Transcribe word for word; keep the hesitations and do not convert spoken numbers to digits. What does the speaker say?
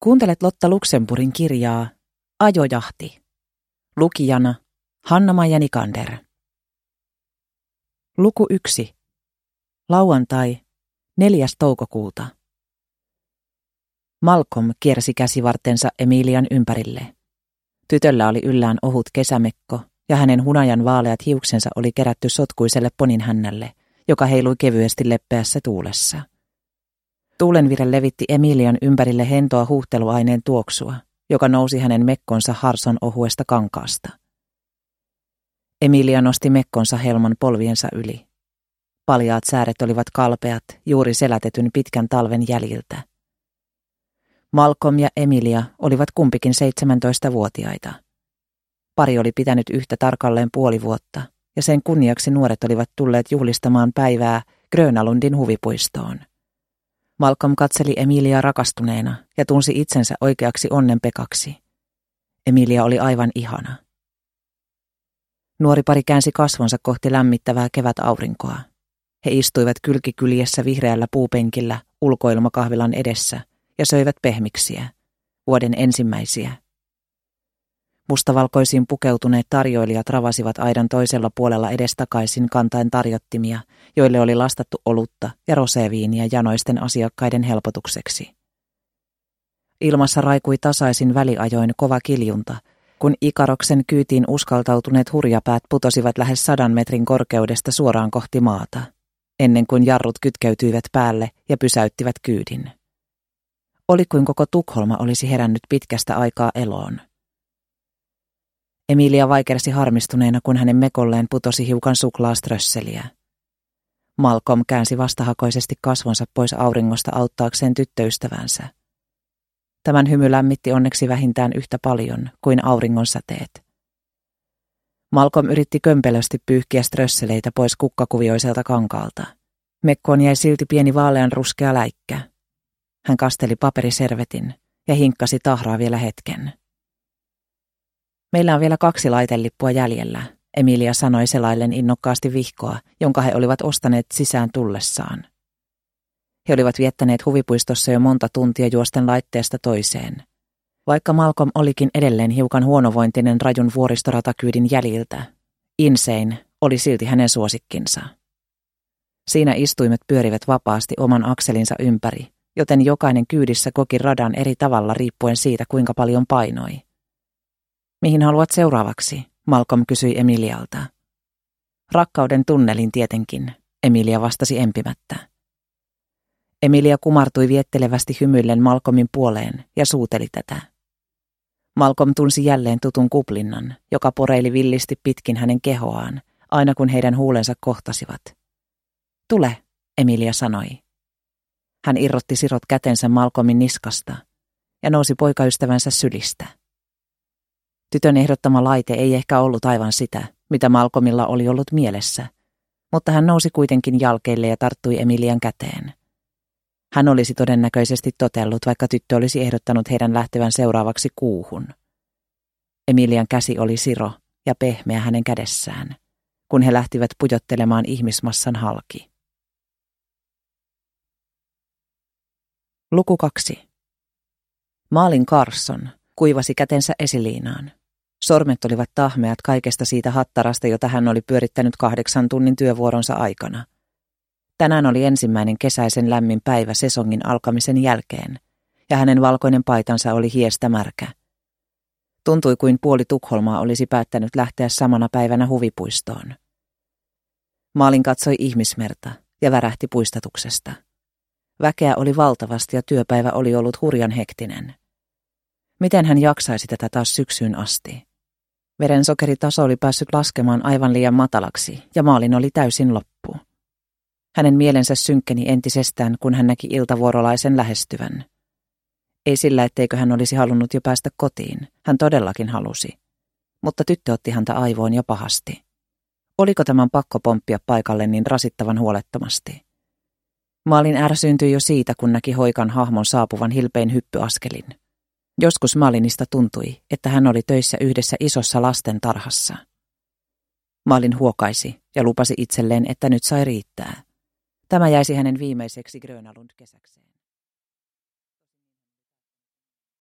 Kuuntelet Lotta Luxemburgin kirjaa Ajojahti. Lukijana Hanna-Maija Nikander. Luku yksi. Lauantai, neljäs toukokuuta. Malcolm kiersi käsivartensa Emilian ympärille. Tytöllä oli yllään ohut kesämekko ja hänen hunajan vaaleat hiuksensa oli kerätty sotkuiselle poninhännälle, joka heilui kevyesti leppeässä tuulessa. Tuulenvire levitti Emilian ympärille hentoa huuhteluaineen tuoksua, joka nousi hänen mekkonsa harson ohuesta kankaasta. Emilia nosti mekkonsa helman polviensa yli. Paljaat sääret olivat kalpeat, juuri selätetyn pitkän talven jäljiltä. Malcolm ja Emilia olivat kumpikin seitsemäntoistavuotiaita. Pari oli pitänyt yhtä tarkalleen puoli vuotta, ja sen kunniaksi nuoret olivat tulleet juhlistamaan päivää Grönalundin huvipuistoon. Malcolm katseli Emiliaa rakastuneena ja tunsi itsensä oikeaksi onnenpekaksi. Emilia oli aivan ihana. Nuori pari käänsi kasvonsa kohti lämmittävää kevätaurinkoa. He istuivat kylkikyljessä vihreällä puupenkillä ulkoilmakahvilan edessä ja söivät pehmiksiä, vuoden ensimmäisiä. Mustavalkoisiin pukeutuneet tarjoilijat ravasivat aidan toisella puolella edestakaisin kantaen tarjottimia, joille oli lastattu olutta ja roseviiniä janoisten asiakkaiden helpotukseksi. Ilmassa raikui tasaisin väliajoin kova kiljunta, kun Ikaroksen kyytiin uskaltautuneet hurjapäät putosivat lähes sadan metrin korkeudesta suoraan kohti maata, ennen kuin jarrut kytkeytyivät päälle ja pysäyttivät kyydin. Oli kuin koko Tukholma olisi herännyt pitkästä aikaa eloon. Emilia vaikersi harmistuneena, kun hänen mekolleen putosi hiukan suklaaströsseliä. Malcolm käänsi vastahakoisesti kasvonsa pois auringosta auttaakseen tyttöystävänsä. Tämän hymy lämmitti onneksi vähintään yhtä paljon kuin auringon säteet. Malcolm yritti kömpelösti pyyhkiä strösseleitä pois kukkakuvioiselta kankaalta. Mekkoon jäi silti pieni vaalean ruskea läikkä. Hän kasteli paperiservetin ja hinkkasi tahraa vielä hetken. Meillä on vielä kaksi laitelippua jäljellä, Emilia sanoi selaillen innokkaasti vihkoa, jonka he olivat ostaneet sisään tullessaan. He olivat viettäneet huvipuistossa jo monta tuntia juosten laitteesta toiseen. Vaikka Malcolm olikin edelleen hiukan huonovointinen rajun vuoristoratakyydin jäljiltä, Insane oli silti hänen suosikkinsa. Siinä istuimet pyörivät vapaasti oman akselinsa ympäri, joten jokainen kyydissä koki radan eri tavalla riippuen siitä, kuinka paljon painoi. Mihin haluat seuraavaksi? Malcolm kysyi Emilialta. Rakkauden tunnelin tietenkin, Emilia vastasi empimättä. Emilia kumartui viettelevästi hymyillen Malcolmin puoleen ja suuteli tätä. Malcolm tunsi jälleen tutun kuplinnan, joka poreili villisti pitkin hänen kehoaan, aina kun heidän huulensa kohtasivat. Tule, Emilia sanoi. Hän irrotti sirot kätensä Malcolmin niskasta ja nousi poikaystävänsä sylistä. Tytön ehdottama laite ei ehkä ollut aivan sitä, mitä Malcolmilla oli ollut mielessä, mutta hän nousi kuitenkin jalkeille ja tarttui Emilian käteen. Hän olisi todennäköisesti totellut, vaikka tyttö olisi ehdottanut heidän lähtevän seuraavaksi kuuhun. Emilian käsi oli siro ja pehmeä hänen kädessään, kun he lähtivät pujottelemaan ihmismassan halki. Luku kaksi. Malin Carson kuivasi kätensä esiliinaan. Sormet olivat tahmeat kaikesta siitä hattarasta, jota hän oli pyörittänyt kahdeksan tunnin työvuoronsa aikana. Tänään oli ensimmäinen kesäisen lämmin päivä sesongin alkamisen jälkeen, ja hänen valkoinen paitansa oli hiestä märkä. Tuntui kuin puoli Tukholmaa olisi päättänyt lähteä samana päivänä huvipuistoon. Malin katsoi ihmismerta ja värähti puistatuksesta. Väkeä oli valtavasti ja työpäivä oli ollut hurjan hektinen. Miten hän jaksaisi tätä taas syksyyn asti? Verensokeritaso oli päässyt laskemaan aivan liian matalaksi ja Malin oli täysin loppu. Hänen mielensä synkkeni entisestään, kun hän näki iltavuorolaisen lähestyvän. Ei sillä, etteikö hän olisi halunnut jo päästä kotiin. Hän todellakin halusi. Mutta tyttö otti häntä aivoon jo pahasti. Oliko tämän pakko pomppia paikalle niin rasittavan huolettomasti? Malin ärsyyntyi jo siitä, kun näki hoikan hahmon saapuvan hilpein hyppyaskelin. Joskus Malinista tuntui, että hän oli töissä yhdessä isossa lasten tarhassa. Malin huokaisi ja lupasi itselleen, että nyt sai riittää. Tämä jäisi hänen viimeiseksi Grönalund-kesäkseen.